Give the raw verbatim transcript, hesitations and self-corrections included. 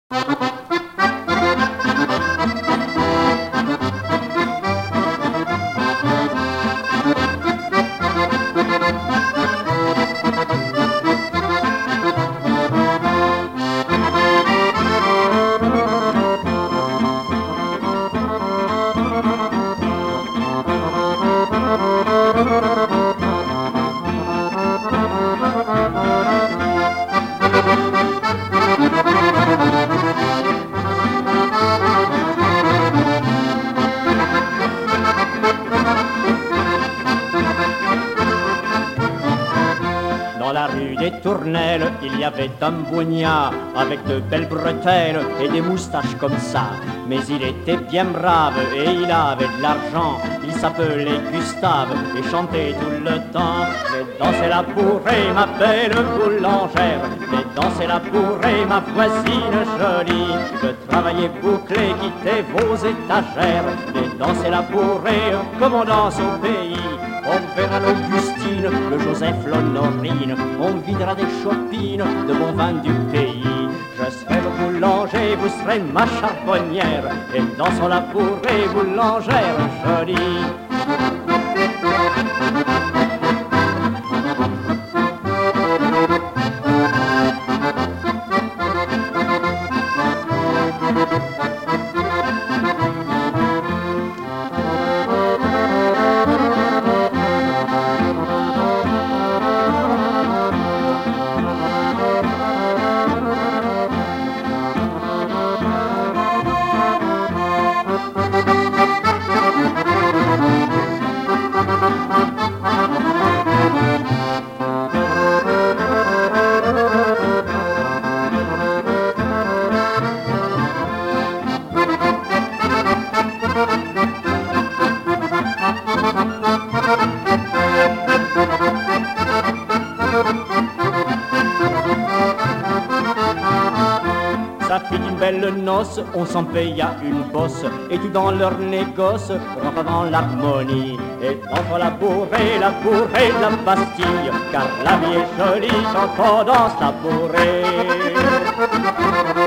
Dans la rue des Tournelles, il y avait un boignard avec de belles bretelles et des moustaches comme ça. Mais il était bien brave et il avait de l'argent. Il s'appelait Gustave et chantait tout le temps. Mais dansez la bourrée, ma belle boulangère. Mais dansez la bourrée, ma voisine jolie. Je travaillais bouclé, quittez vos étagères. Mais dansez la bourrée comme on danse au pays. On verra l'Augustine, le Joseph, l'Honorine. On videra des chopines de bon vin du pays. Je serai le boulanger, vous serez ma charbonnière. Et dansons la bourrée boulangère jolie. Ça fit d'une belle noce, on s'en paya une bosse. Et tout dans leur négoce rentre dans l'harmonie. Et dans la bourrée, la bourrée de la Bastille, car la vie est jolie quand on danse la bourrée.